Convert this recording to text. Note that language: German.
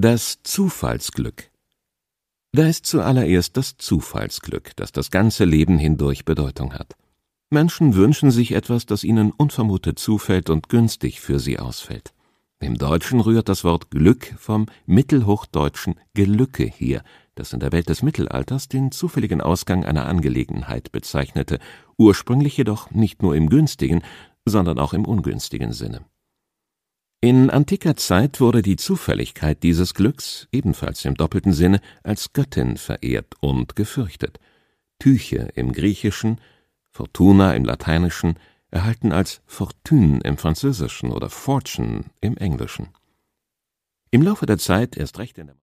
Das Zufallsglück. Da ist zuallererst das Zufallsglück, das das ganze Leben hindurch Bedeutung hat. Menschen wünschen sich etwas, das ihnen unvermutet zufällt und günstig für sie ausfällt. Im Deutschen rührt das Wort Glück vom mittelhochdeutschen Gelücke her, das in der Welt des Mittelalters den zufälligen Ausgang einer Angelegenheit bezeichnete, ursprünglich jedoch nicht nur im günstigen, sondern auch im ungünstigen Sinne. In antiker Zeit wurde die Zufälligkeit dieses Glücks, ebenfalls im doppelten Sinne, als Göttin verehrt und gefürchtet. Tyche im Griechischen, Fortuna im Lateinischen, erhalten als Fortune im Französischen oder Fortune im Englischen. Im Laufe der Zeit, erst recht in der